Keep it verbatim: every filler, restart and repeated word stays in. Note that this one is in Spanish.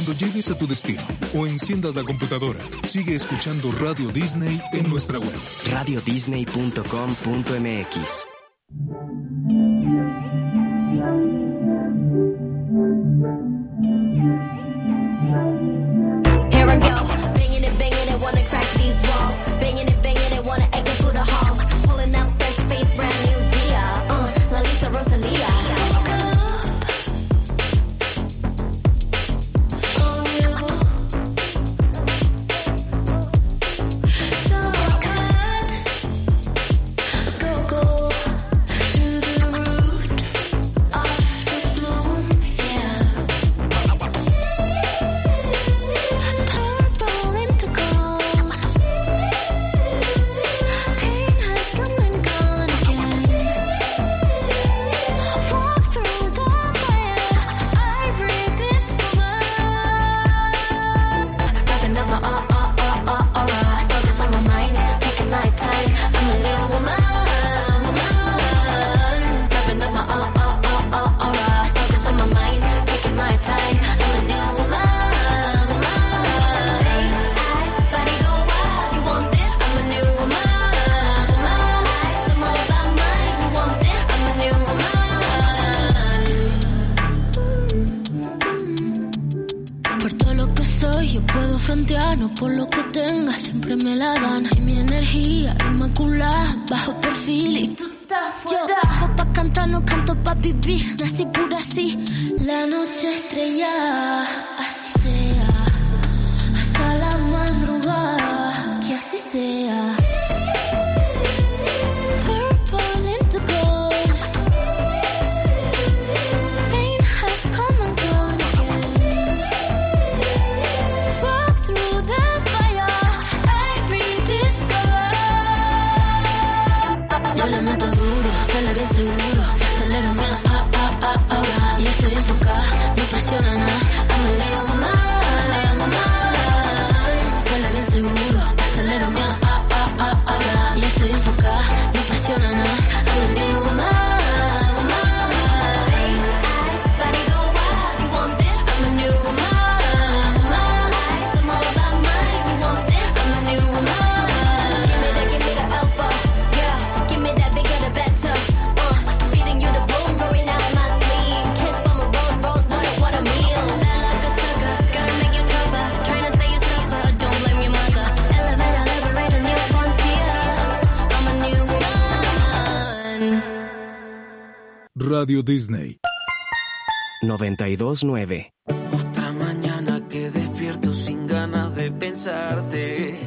Cuando llegues a tu destino o enciendas la computadora, sigue escuchando Radio Disney en nuestra web. radio disney punto com punto m x. Here I go, banging it, banging it, wanna crack these walls. Banging it, banging it, wanna echo through the halls. Pulling up fresh face, brand new Dia. Uh, La Lisa Rosalia. No por lo que tenga, siempre me la dan. Y mi energía inmaculada, bajo perfil y tú estás fuera. Yo vivo pa' cantar, no canto pa' vivir. Nací pura así, la noche estrella. Así sea, hasta la madrugada, que así sea. Purple into gold. Pain has come and gone again. Walk through the fire, I rediscover. Yo le meto duro, sale bien seguro. Acelero mi ah, ah, ah, ahora. Y estoy enfocada, no presiona nada. I'm a little woman, little woman. Sale bien seguro, acelero mi ah, ah, ah, ahora. Y estoy enfocada, no presiona nada. I'm a little woman, woman. Face eyes, body go wild. You want this? I'm a new woman, woman. Eyes, I'm all about mine. You want this? I'm a new woman. Give me that, give me the alpha, yeah. Give me that bigger, the better. Uh, feeding you the boom, going out my sleeve. Kiss from a rose, rose, what a, what a meal. Bad like a sucker, gotta make you tougher. Trying to say you suffer, don't blame your mother. Elevate, I liberate a new frontier. I'm a new woman. Radio Disney. noventa y dos nueve. Otra mañana que despierto sin ganas de pensarte.